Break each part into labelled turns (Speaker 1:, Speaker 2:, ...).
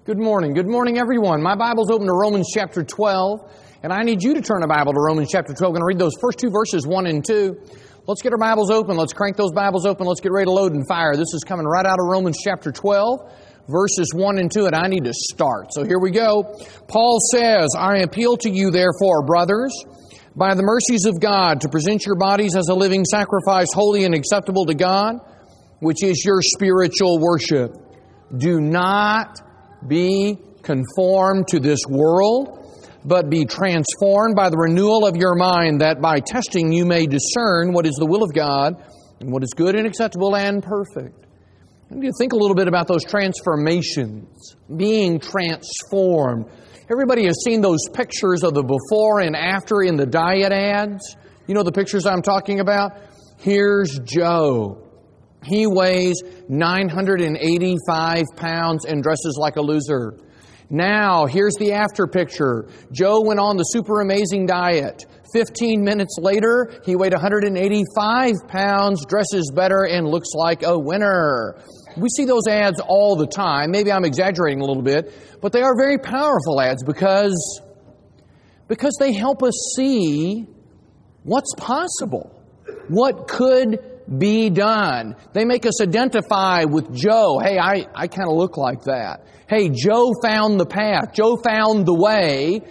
Speaker 1: Good morning. Good morning, everyone. My Bible's open to Romans chapter 12, and I need you to turn a Bible to Romans chapter 12. I'm going to read those first two verses, 1 and 2. Let's get our Bibles open. Let's crank those Bibles open. Let's get ready to load and fire. This is coming right out of Romans chapter 12, verses 1 and 2, and I need to start. So here we go. Paul says, I appeal to you, therefore, brothers, by the mercies of God, to present your bodies as a living sacrifice, holy and acceptable to God, which is your spiritual worship. Do not be conformed to this world, but be transformed by the renewal of your mind, that by testing you may discern what is the will of God, and what is good and acceptable and perfect. I need to think a little bit about those transformations, being transformed. Everybody has seen those pictures of the before and after in the diet ads. You know the pictures I'm talking about? Here's Joe. He weighs 985 pounds and dresses like a loser. Now, here's the after picture. Joe went on the super amazing diet. 15 minutes later, he weighed 185 pounds, dresses better, and looks like a winner. We see those ads all the time. Maybe I'm exaggerating a little bit, but they are very powerful ads because they help us see what's possible, what could be done. They make us identify with Joe. Hey, I kind of look like that. Hey, Joe found the path. Joe found the way.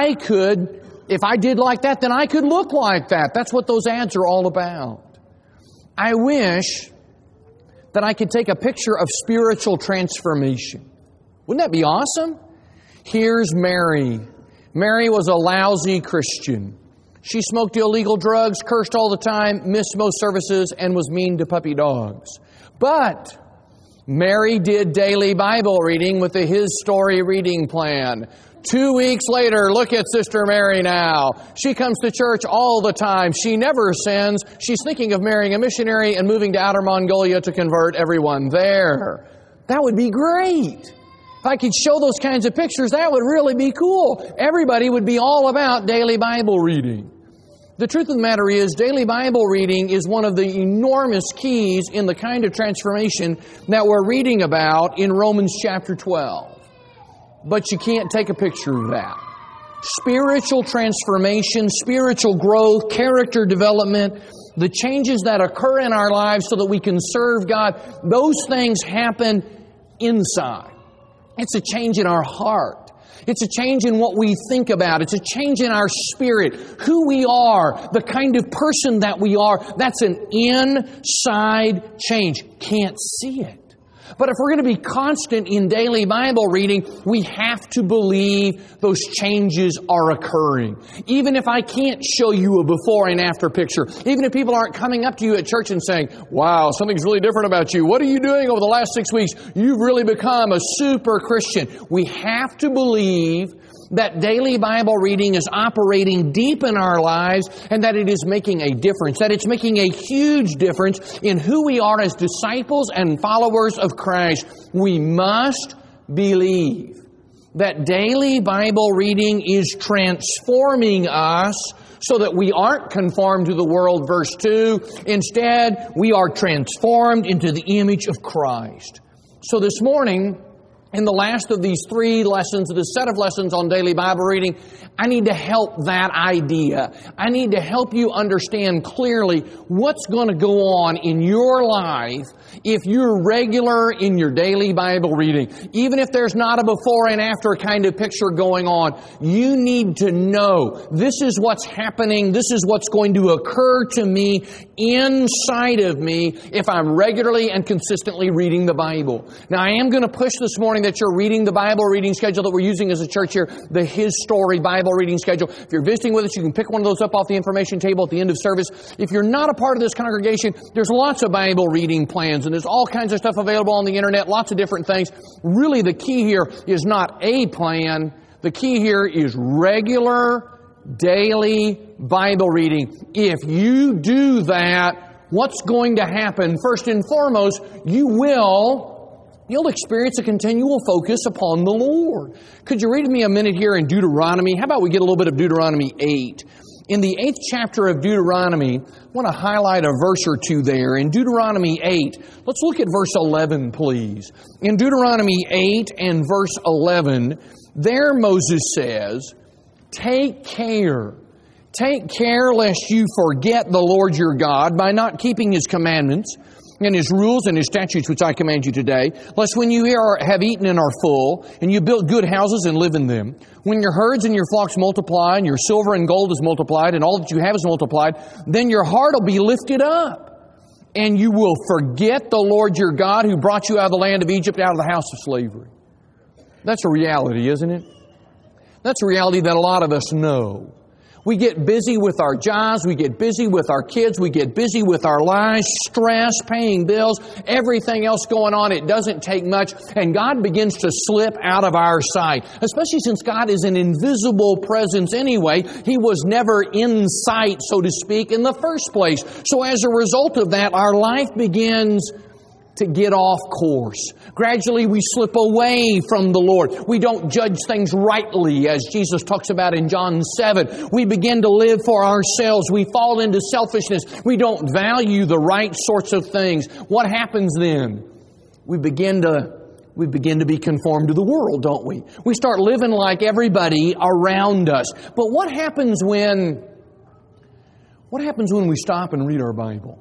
Speaker 1: If I did like that, then I could look like that. That's what those ads are all about. I wish that I could take a picture of spiritual transformation. Wouldn't that be awesome? Here's Mary. Mary was a lousy Christian. She smoked illegal drugs, cursed all the time, missed most services, and was mean to puppy dogs. But Mary did daily Bible reading with the His Story reading plan. 2 weeks later, look at Sister Mary now. She comes to church all the time. She never sins. She's thinking of marrying a missionary and moving to Outer Mongolia to convert everyone there. That would be great. If I could show those kinds of pictures, that would really be cool. Everybody would be all about daily Bible reading. The truth of the matter is, daily Bible reading is one of the enormous keys in the kind of transformation that we're reading about in Romans chapter 12. But you can't take a picture of that. Spiritual transformation, spiritual growth, character development, the changes that occur in our lives so that we can serve God, those things happen inside. It's a change in our heart. It's a change in what we think about. It's a change in our spirit, who we are, the kind of person that we are. That's an inside change. Can't see it. But if we're going to be constant in daily Bible reading, we have to believe those changes are occurring. Even if I can't show you a before and after picture, even if people aren't coming up to you at church and saying, wow, something's really different about you. What are you doing over the last 6 weeks? You've really become a super Christian. We have to believe that daily Bible reading is operating deep in our lives and that it is making a difference, that it's making a huge difference in who we are as disciples and followers of Christ. We must believe that daily Bible reading is transforming us so that we aren't conformed to the world, verse 2. Instead, we are transformed into the image of Christ. So this morning, in the last of these 3 lessons, this set of lessons on daily Bible reading, I need to help that idea. I need to help you understand clearly what's going to go on in your life if you're regular in your daily Bible reading. Even if there's not a before and after kind of picture going on, you need to know this is what's happening. This is what's going to occur to me inside of me if I'm regularly and consistently reading the Bible. Now, I am going to push this morning that you're reading the Bible reading schedule that we're using as a church here, the His Story Bible reading schedule. If you're visiting with us, you can pick one of those up off the information table at the end of service. If you're not a part of this congregation, there's lots of Bible reading plans, and there's all kinds of stuff available on the internet, lots of different things. Really, the key here is not a plan. The key here is regular, daily Bible reading. If you do that, what's going to happen? First and foremost, you'll experience a continual focus upon the Lord. Could you read with me a minute here in Deuteronomy? How about we get a little bit of Deuteronomy 8? In the 8th chapter of Deuteronomy, I want to highlight a verse or two there. In Deuteronomy 8, let's look at verse 11, please. In Deuteronomy 8 and verse 11, there Moses says, Take care lest you forget the Lord your God by not keeping His commandments and His rules and His statutes which I command you today, lest when you have eaten and are full, and you build good houses and live in them, when your herds and your flocks multiply, and your silver and gold is multiplied, and all that you have is multiplied, then your heart will be lifted up, and you will forget the Lord your God who brought you out of the land of Egypt, out of the house of slavery. That's a reality, isn't it? That's a reality that a lot of us know. We get busy with our jobs, we get busy with our kids, we get busy with our lives, stress, paying bills, everything else going on. It doesn't take much, and God begins to slip out of our sight. Especially since God is an invisible presence anyway. He was never in sight, so to speak, in the first place. So as a result of that, our life begins to get off course. Gradually we slip away from the Lord. We don't judge things rightly, as Jesus talks about in John 7. We begin to live for ourselves. We fall into selfishness. We don't value the right sorts of things. What happens then? We begin to be conformed to the world, don't we? We start living like everybody around us. But what happens when we stop and read our Bible?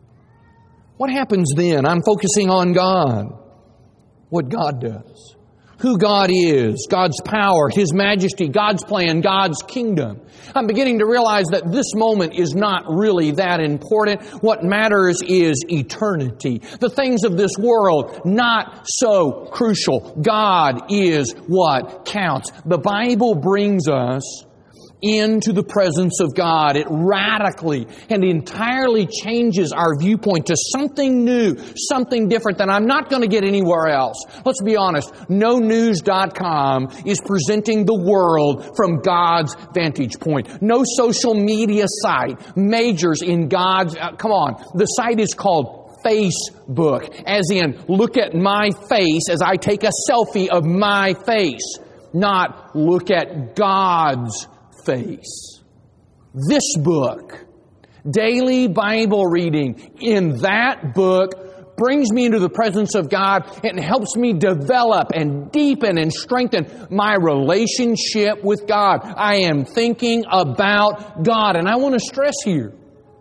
Speaker 1: What happens then? I'm focusing on God. What God does. Who God is. God's power. His majesty. God's plan. God's kingdom. I'm beginning to realize that this moment is not really that important. What matters is eternity. The things of this world, not so crucial. God is what counts. The Bible brings us into the presence of God. It radically and entirely changes our viewpoint to something new, something different that I'm not going to get anywhere else. Let's be honest. NoNews.com is presenting the world from God's vantage point. No social media site majors in God's... come on. The site is called Facebook, as in, look at my face as I take a selfie of my face, not look at God's face. This book, daily Bible reading in that book, brings me into the presence of God and helps me develop and deepen and strengthen my relationship with God. I am thinking about God. And I want to stress here,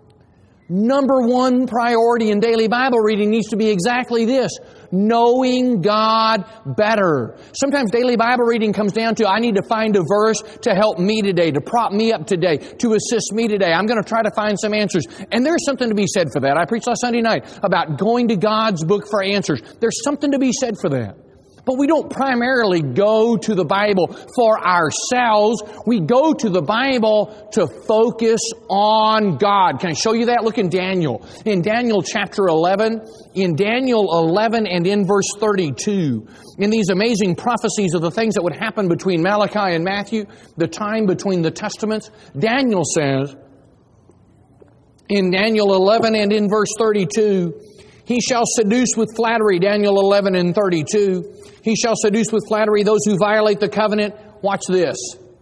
Speaker 1: number one priority in daily Bible reading needs to be exactly this: knowing God better. Sometimes daily Bible reading comes down to, I need to find a verse to help me today, to prop me up today, to assist me today. I'm going to try to find some answers. And there's something to be said for that. I preached last Sunday night about going to God's book for answers. There's something to be said for that. But we don't primarily go to the Bible for ourselves. We go to the Bible to focus on God. Can I show you that? Look in Daniel. In Daniel chapter 11, in Daniel 11 and in verse 32, in these amazing prophecies of the things that would happen between Malachi and Matthew, the time between the Testaments, Daniel says, in Daniel 11 and in verse 32, he shall seduce with flattery, Daniel 11 and 32. He shall seduce with flattery those who violate the covenant. Watch this.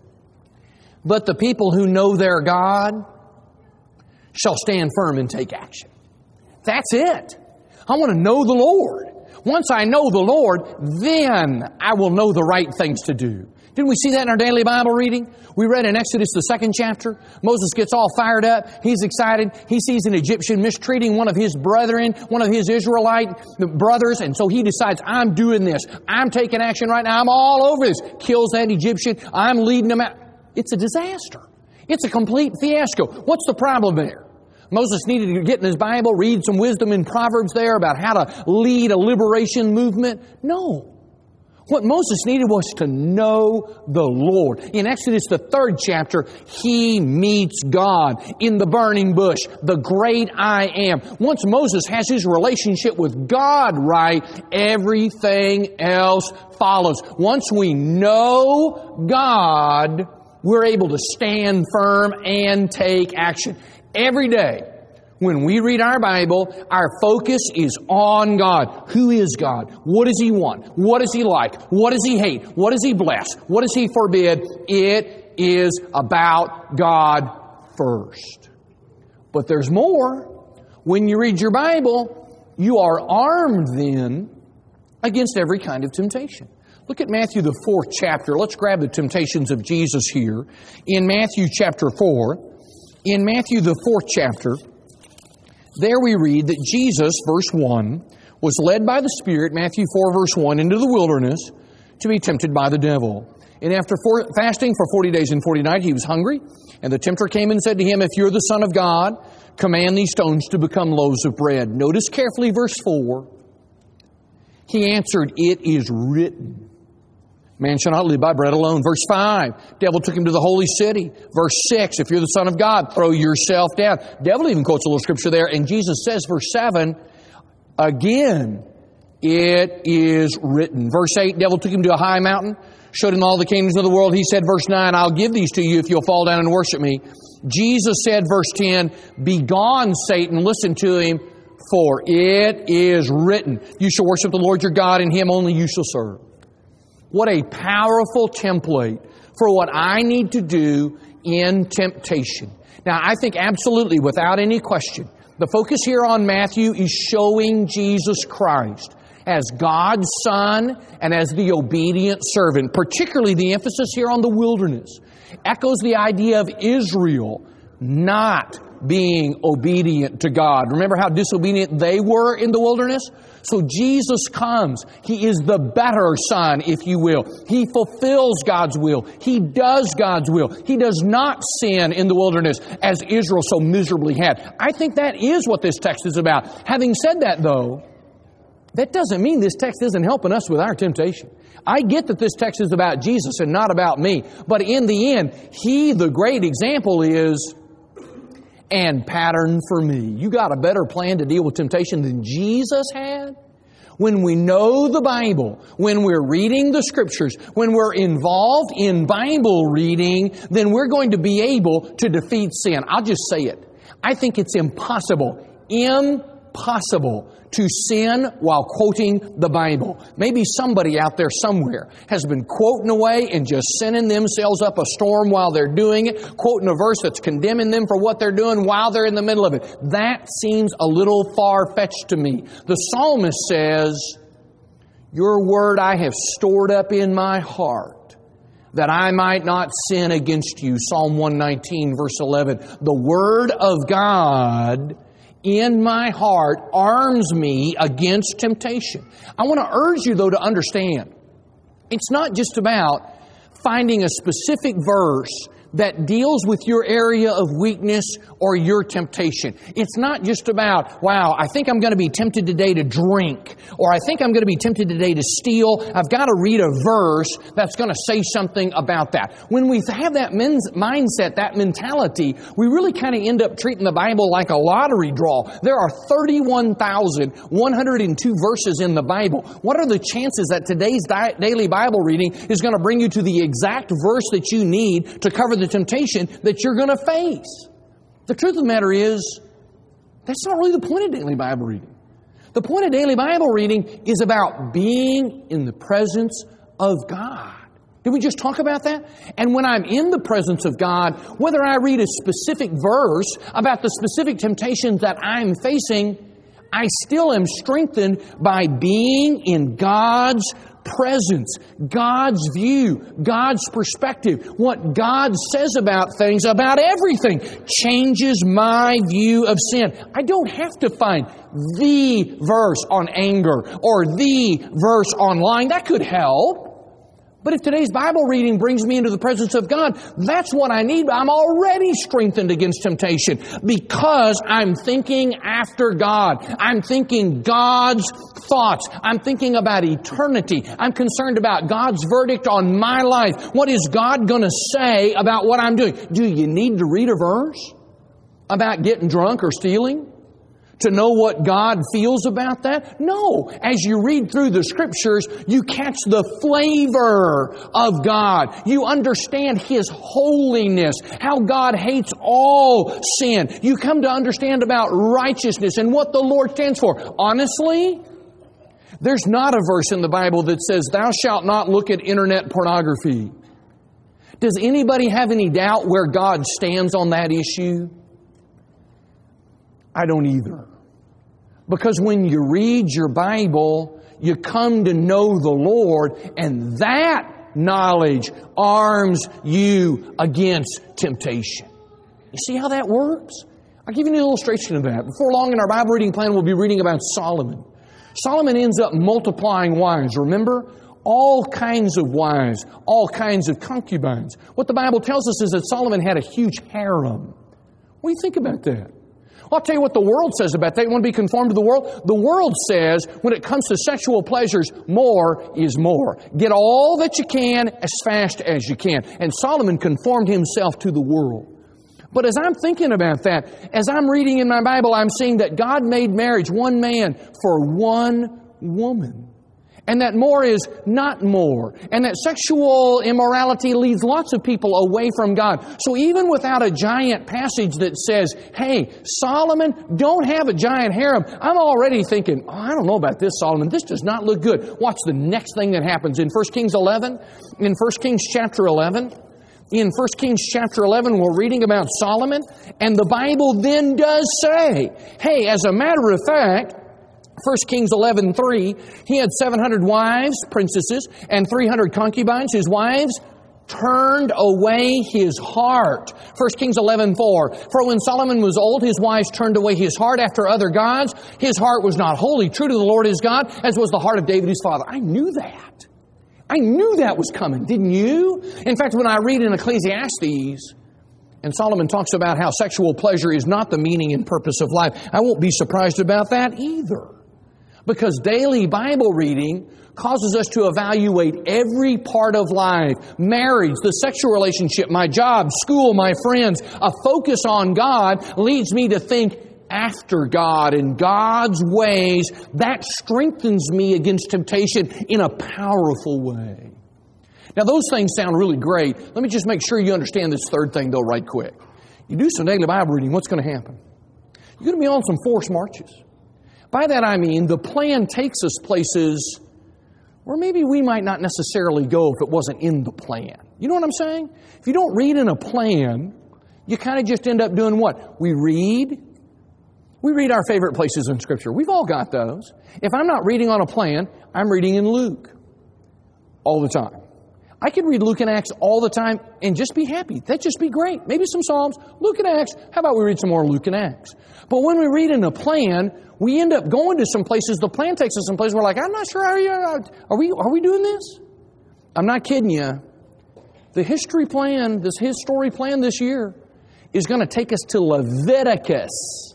Speaker 1: But the people who know their God shall stand firm and take action. That's it. I want to know the Lord. Once I know the Lord, then I will know the right things to do. Didn't we see that in our daily Bible reading? We read in Exodus, the 2nd chapter. Moses gets all fired up. He's excited. He sees an Egyptian mistreating one of his brethren, one of his Israelite brothers. And so he decides, I'm doing this. I'm taking action right now. I'm all over this. Kills that Egyptian. I'm leading them out. It's a disaster. It's a complete fiasco. What's the problem there? Moses needed to get in his Bible, read some wisdom in Proverbs there about how to lead a liberation movement. No. What Moses needed was to know the Lord. In Exodus, the 3rd chapter, he meets God in the burning bush, the great I am. Once Moses has his relationship with God right, everything else follows. Once we know God, we're able to stand firm and take action. Every day, when we read our Bible, our focus is on God. Who is God? What does He want? What does He like? What does He hate? What does He bless? What does He forbid? It is about God first. But there's more. When you read your Bible, you are armed then against every kind of temptation. Look at Matthew, the 4th chapter. Let's grab the temptations of Jesus here. In Matthew chapter 4, in Matthew, the 4th chapter, there we read that Jesus, verse 1, was led by the Spirit, Matthew 4, verse 1, into the wilderness to be tempted by the devil. And after fasting for 40 days and 40 nights, he was hungry. And the tempter came and said to him, "If you're the Son of God, command these stones to become loaves of bread." Notice carefully verse 4. He answered, "It is written, man shall not live by bread alone." Verse 5, devil took him to the holy city. Verse 6, if you're the Son of God, throw yourself down. Devil even quotes a little scripture there. And Jesus says, verse 7, again, it is written. Verse 8, devil took him to a high mountain, showed him all the kingdoms of the world. He said, verse 9, I'll give these to you if you'll fall down and worship me. Jesus said, verse 10, begone, Satan, listen to him, for it is written, you shall worship the Lord your God, and Him only you shall serve. What a powerful template for what I need to do in temptation. Now, I think absolutely, without any question, the focus here on Matthew is showing Jesus Christ as God's Son and as the obedient servant. Particularly the emphasis here on the wilderness echoes the idea of Israel not being obedient to God. Remember how disobedient they were in the wilderness? So Jesus comes. He is the better Son, if you will. He fulfills God's will. He does God's will. He does not sin in the wilderness as Israel so miserably had. I think that is what this text is about. Having said that, though, that doesn't mean this text isn't helping us with our temptation. I get that this text is about Jesus and not about me. But in the end, He, the great example, is and pattern for me. You got a better plan to deal with temptation than Jesus had? When we know the Bible, when we're reading the Scriptures, when we're involved in Bible reading, then we're going to be able to defeat sin. I'll just say it. I think it's impossible to sin while quoting the Bible. Maybe somebody out there somewhere has been quoting away and just sending themselves up a storm while they're doing it, quoting a verse that's condemning them for what they're doing while they're in the middle of it. That seems a little far-fetched to me. The psalmist says, your word I have stored up in my heart, that I might not sin against you. Psalm 119, verse 11. The word of God in my heart arms me against temptation. I want to urge you, though, to understand, it's not just about finding a specific verse that deals with your area of weakness or your temptation. It's not just about, wow, I think I'm going to be tempted today to drink, or I think I'm going to be tempted today to steal. I've got to read a verse that's going to say something about that. When we have that mindset, that mentality, we really kind of end up treating the Bible like a lottery draw. There are 31,102 verses in the Bible. What are the chances that today's daily Bible reading is going to bring you to the exact verse that you need to cover the temptation that you're going to face? The truth of the matter is, that's not really the point of daily Bible reading. The point of daily Bible reading is about being in the presence of God. Did we just talk about that? And when I'm in the presence of God, whether I read a specific verse about the specific temptations that I'm facing, I still am strengthened by being in God's presence, God's view, God's perspective. What God says about things, about everything, changes my view of sin. I don't have to find the verse on anger or the verse on lying. That could help. But if today's Bible reading brings me into the presence of God, that's what I need. I'm already strengthened against temptation because I'm thinking after God. I'm thinking God's thoughts. I'm thinking about eternity. I'm concerned about God's verdict on my life. What is God going to say about what I'm doing? Do you need to read a verse about getting drunk or stealing to know what God feels about that? No. As you read through the Scriptures, you catch the flavor of God. You understand His holiness, how God hates all sin. You come to understand about righteousness and what the Lord stands for. Honestly, there's not a verse in the Bible that says, thou shalt not look at internet pornography. Does anybody have any doubt where God stands on that issue? I don't either. Because when you read your Bible, you come to know the Lord, and that knowledge arms you against temptation. You see how that works? I'll give you an illustration of that. Before long in our Bible reading plan, we'll be reading about Solomon. Solomon ends up multiplying wives, remember? All kinds of wives, all kinds of concubines. What the Bible tells us is that Solomon had a huge harem. What do you think about that? Well, I'll tell you what the world says about that. You want to be conformed to the world? The world says when it comes to sexual pleasures, more is more. Get all that you can as fast as you can. And Solomon conformed himself to the world. But as I'm thinking about that, as I'm reading in my Bible, I'm seeing that God made marriage one man for one woman. And that more is not more. And that sexual immorality leads lots of people away from God. So even without a giant passage that says, hey, Solomon, don't have a giant harem, I'm already thinking, I don't know about this, Solomon. This does not look good. Watch the next thing that happens in 1 Kings 11. In 1 Kings chapter 11. In 1 Kings chapter 11, we're reading about Solomon. And the Bible then does say, hey, as a matter of fact, 1 Kings 11:3, he had 700 wives, princesses, and 300 concubines. His wives turned away his heart. 1 Kings 11:4, for when Solomon was old, his wives turned away his heart after other gods. His heart was not wholly true to the Lord his God, as was the heart of David his father. I knew that. I knew that was coming, didn't you? In fact, when I read in Ecclesiastes, and Solomon talks about how sexual pleasure is not the meaning and purpose of life, I won't be surprised about that either. Because daily Bible reading causes us to evaluate every part of life. Marriage, the sexual relationship, my job, school, my friends. A focus on God leads me to think after God and God's ways. That strengthens me against temptation in a powerful way. Now those things sound really great. Let me just make sure you understand this third thing though right quick. You do some daily Bible reading, what's going to happen? You're going to be on some forced marches. By that I mean the plan takes us places where maybe we might not necessarily go if it wasn't in the plan. You know what I'm saying? If you don't read in a plan, you kind of just end up doing what? We read our favorite places in Scripture. We've all got those. If I'm not reading on a plan, I'm reading in Luke all the time. I could read Luke and Acts all the time and just be happy. That'd just be great. Maybe some Psalms, Luke and Acts. How about we read some more Luke and Acts? But when we read in a plan, we end up going to some places. The plan takes us some places. We're like, I'm not sure. Are we doing this? I'm not kidding you. The history plan, his story plan this year is going to take us to Leviticus,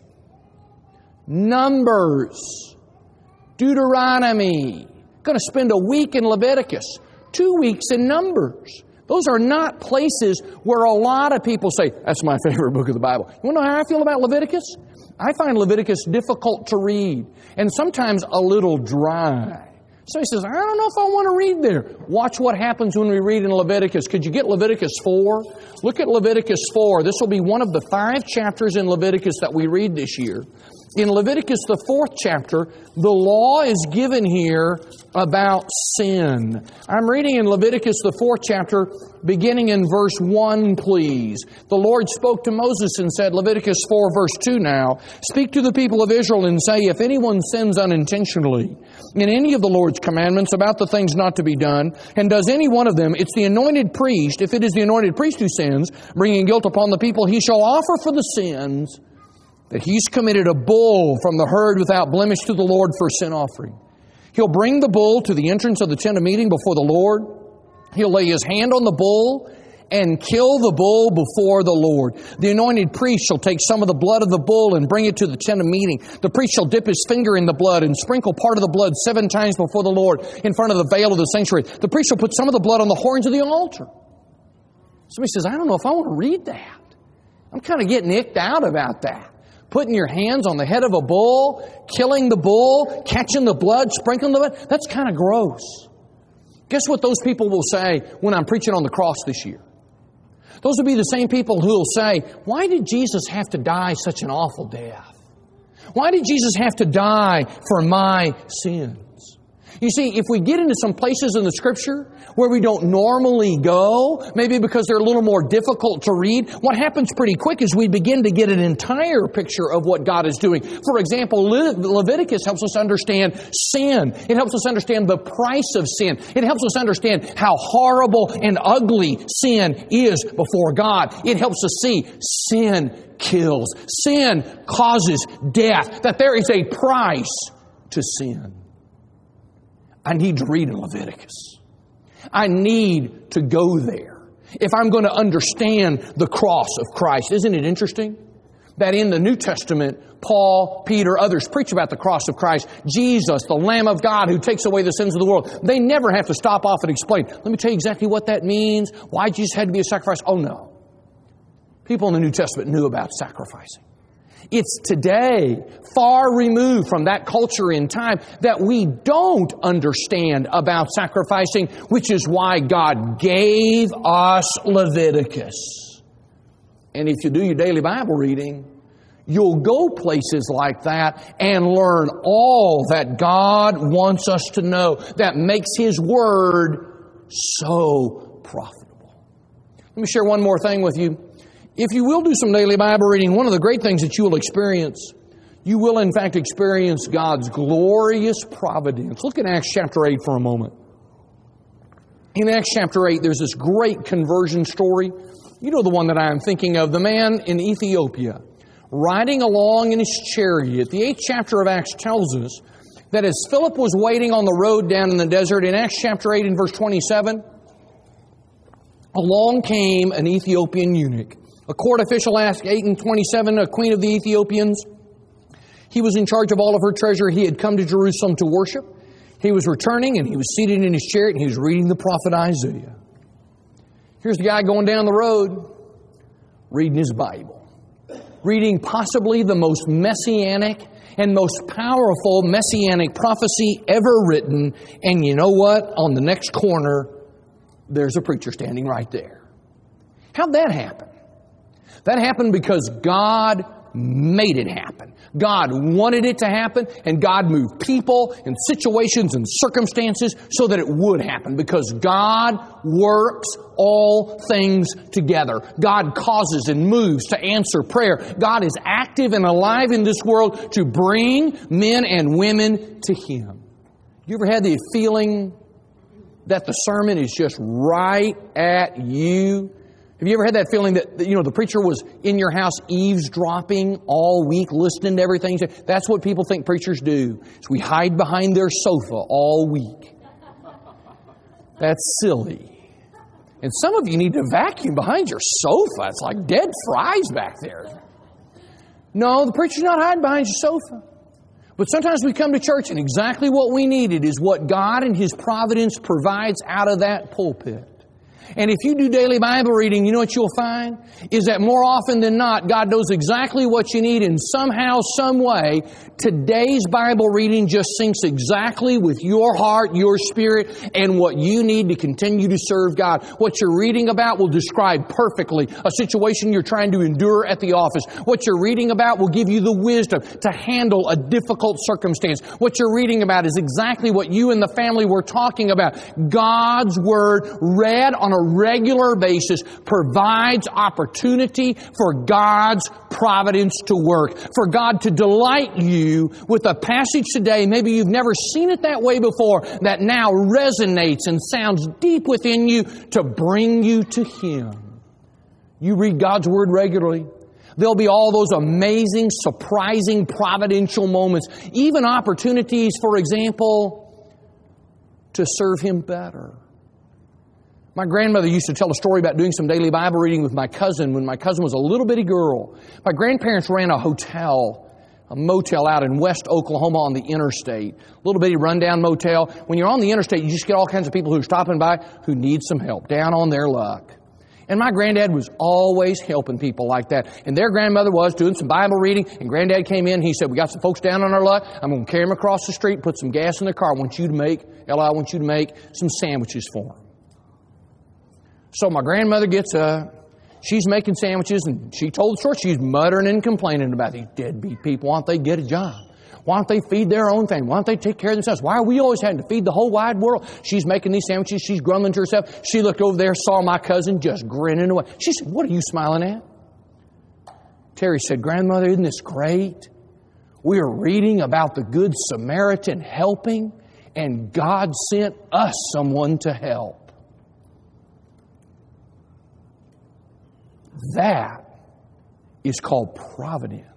Speaker 1: Numbers, Deuteronomy. Going to spend a week in Leviticus. 2 weeks in Numbers. Those are not places where a lot of people say, that's my favorite book of the Bible. You want to know how I feel about Leviticus? I find Leviticus difficult to read and sometimes a little dry. Somebody says, I don't know if I want to read there. Watch what happens when we read in Leviticus. Could you get Leviticus 4? Look at Leviticus 4. This will be one of the 5 chapters in Leviticus that we read this year. In Leviticus, the 4th chapter, the law is given here about sin. I'm reading in Leviticus, the 4th chapter, beginning in verse 1, please. The Lord spoke to Moses and said, Leviticus 4, verse 2 now, speak to the people of Israel and say, if anyone sins unintentionally in any of the Lord's commandments about the things not to be done, and does any one of them, it's the anointed priest, if it is the anointed priest who sins, bringing guilt upon the people, he shall offer for the sins that he's committed a bull from the herd without blemish to the Lord for sin offering. He'll bring the bull to the entrance of the tent of meeting before the Lord. He'll lay his hand on the bull and kill the bull before the Lord. The anointed priest shall take some of the blood of the bull and bring it to the tent of meeting. The priest shall dip his finger in the blood and sprinkle part of the blood 7 times before the Lord in front of the veil of the sanctuary. The priest shall put some of the blood on the horns of the altar. Somebody says, I don't know if I want to read that. I'm kind of getting icked out about that. Putting your hands on the head of a bull, killing the bull, catching the blood, sprinkling the blood. That's kind of gross. Guess what those people will say when I'm preaching on the cross this year? Those will be the same people who will say, why did Jesus have to die such an awful death? Why did Jesus have to die for my sins? You see, if we get into some places in the Scripture where we don't normally go, maybe because they're a little more difficult to read, what happens pretty quick is we begin to get an entire picture of what God is doing. For example, Leviticus helps us understand sin. It helps us understand the price of sin. It helps us understand how horrible and ugly sin is before God. It helps us see sin kills. Sin causes death. That there is a price to sin. I need to read in Leviticus. I need to go there if I'm going to understand the cross of Christ. Isn't it interesting that in the New Testament, Paul, Peter, others preach about the cross of Christ, Jesus, the Lamb of God who takes away the sins of the world. They never have to stop off and explain, let me tell you exactly what that means, why Jesus had to be a sacrifice. Oh no. People in the New Testament knew about sacrificing. It's today, far removed from that culture in time, that we don't understand about sacrificing, which is why God gave us Leviticus. And if you do your daily Bible reading, you'll go places like that and learn all that God wants us to know that makes His Word so profitable. Let me share one more thing with you. If you will do some daily Bible reading, one of the great things that you will experience, you will in fact experience God's glorious providence. Look at Acts chapter 8 for a moment. In Acts chapter 8, there's this great conversion story. You know the one that I am thinking of, the man in Ethiopia, riding along in his chariot. The 8th chapter of Acts tells us that as Philip was waiting on the road down in the desert, in Acts chapter 8 and verse 27, along came an Ethiopian eunuch. A court official asked 8 and 27, a queen of the Ethiopians. He was in charge of all of her treasure. He had come to Jerusalem to worship. He was returning and he was seated in his chariot and he was reading the prophet Isaiah. Here's the guy going down the road, reading his Bible. Reading possibly the most messianic and most powerful messianic prophecy ever written. And you know what? On the next corner, there's a preacher standing right there. How'd that happen? That happened because God made it happen. God wanted it to happen, and God moved people and situations and circumstances so that it would happen, because God works all things together. God causes and moves to answer prayer. God is active and alive in this world to bring men and women to Him. You ever had the feeling that the sermon is just right at you? Have you ever had that feeling that the preacher was in your house eavesdropping all week, listening to everything? That's what people think preachers do. So we hide behind their sofa all week. That's silly. And some of you need to vacuum behind your sofa. It's like dead flies back there. No, the preacher's not hiding behind your sofa. But sometimes we come to church and exactly what we needed is what God and His providence provides out of that pulpit. And if you do daily Bible reading, you know what you'll find? Is that more often than not, God knows exactly what you need, and somehow, some way, today's Bible reading just syncs exactly with your heart, your spirit, and what you need to continue to serve God. What you're reading about will describe perfectly a situation you're trying to endure at the office. What you're reading about will give you the wisdom to handle a difficult circumstance. What you're reading about is exactly what you and the family were talking about. God's Word, read on a regular basis, provides opportunity for God's providence to work, for God to delight you with a passage today, maybe you've never seen it that way before, that now resonates and sounds deep within you to bring you to Him. You read God's Word regularly, there'll be all those amazing, surprising, providential moments, even opportunities, for example, to serve Him better. My grandmother used to tell a story about doing some daily Bible reading with my cousin when my cousin was a little bitty girl. My grandparents ran a motel out in West Oklahoma on the interstate. A little bitty rundown motel. When you're on the interstate, you just get all kinds of people who are stopping by who need some help, down on their luck. And my granddad was always helping people like that. And their grandmother was doing some Bible reading, and granddad came in. He said, we got some folks down on our luck. I'm going to carry them across the street, put some gas in their car. I want you to make some sandwiches for them. So my grandmother gets up, she's making sandwiches, and she told the story. She's muttering and complaining about these deadbeat people. Why don't they get a job? Why don't they feed their own thing? Why don't they take care of themselves? Why are we always having to feed the whole wide world? She's making these sandwiches. She's grumbling to herself. She looked over there, saw my cousin just grinning away. She said, "What are you smiling at?" Terry said, "Grandmother, isn't this great? We are reading about the Good Samaritan helping, and God sent us someone to help." That is called providence.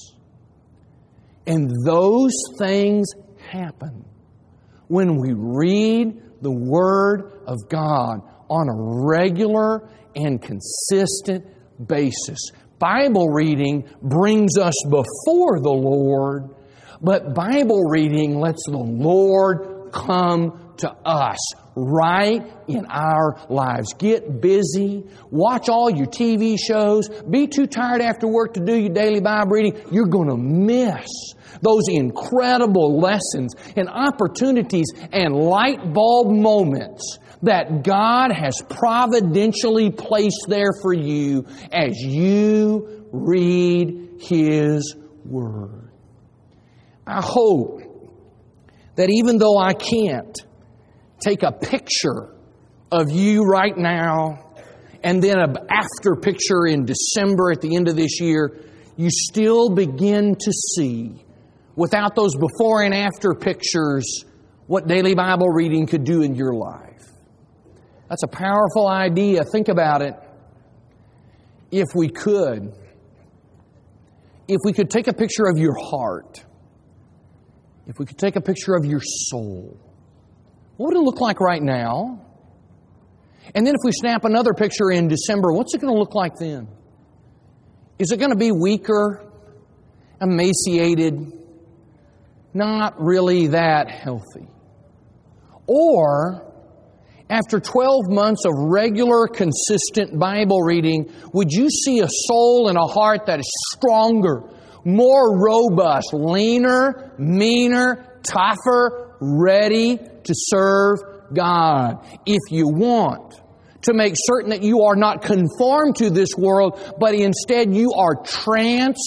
Speaker 1: And those things happen when we read the Word of God on a regular and consistent basis. Bible reading brings us before the Lord, but Bible reading lets the Lord come to us right in our lives. Get busy. Watch all your TV shows. Be too tired after work to do your daily Bible reading. You're going to miss those incredible lessons and opportunities and light bulb moments that God has providentially placed there for you as you read His Word. I hope that even though I can't take a picture of you right now and then an after picture in December at the end of this year, you still begin to see, without those before and after pictures, what daily Bible reading could do in your life. That's a powerful idea. Think about it. If we could take a picture of your heart, if we could take a picture of your soul, what would it look like right now? And then if we snap another picture in December, what's it going to look like then? Is it going to be weaker, emaciated, not really that healthy? Or, after 12 months of regular, consistent Bible reading, would you see a soul and a heart that is stronger, more robust, leaner, meaner, tougher, ready to serve God? If you want to make certain that you are not conformed to this world, but instead you are transformed,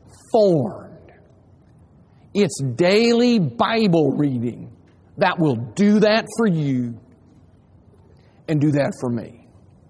Speaker 1: it's daily Bible reading that will do that for you and do that for me.